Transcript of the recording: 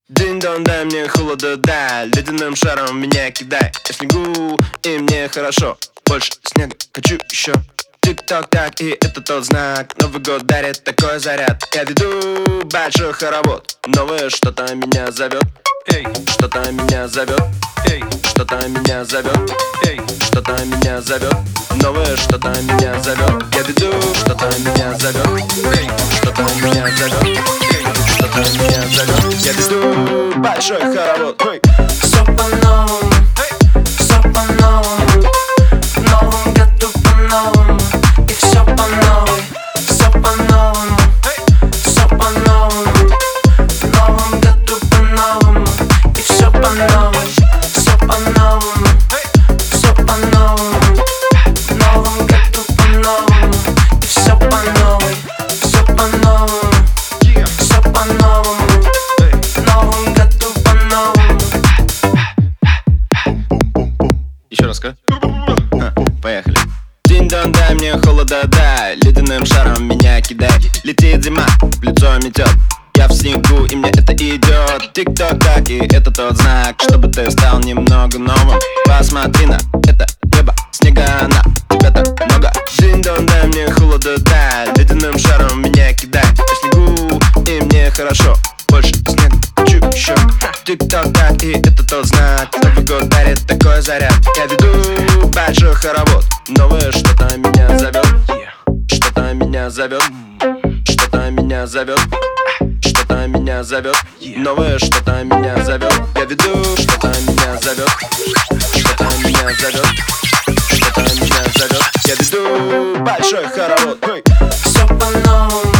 Динь-дон, дай мне холода, да, ледяным шаром меня кидай. Я в снегу, и мне хорошо, больше снега хочу еще. Тик-ток, так, и это тот знак. Новый год дарит такой заряд. Я веду большой хоровод. Новое что-то меня зовет. Эй, что-то меня зовет. Эй, что-то меня зовет. Эй, что-то меня зовет. Новое что-то меня зовет. Я веду, что-то меня зовет. Эй, что-то меня зовет. Эй, что-то меня зовет. Я веду большой хоровод. Эй. Все по-новому, все по-новому. В новом году по-новому. И все по новой, все по-новому, все по-новому. В новом году по-новому. И все по новой, все по-новому, все по-новому. В новом году по-новому. И все по новой, все по-новому, все по-новому. В новом году по-новому. Еще раз-ка. Поехали. Динь-дон, дай мне холода, да, ледяным шаром меня кидай. Летит зима, в лицо метет. Я в снегу, и мне это идет. Тик-ток, так, и это тот знак, чтобы ты стал немного новым. Посмотри на это небо, снега на тебя так много. Динь-дон, дай мне холода, да, ледяным шаром меня кидай. Я в снегу, и мне хорошо, больше снега хочу еще. Тик-ток, так, и это тот знак. Новый год дарит такой заряд. Я веду большой хоровод. Новое что-то меня зовет. Что-то меня зовет. Что-то меня зовет. Что-то меня зовет. Новое что-то меня зовет. Я веду, что-то меня зовет. Что-то меня зовет. Что-то меня зовет. Я веду большой хоровод. Все по-новому.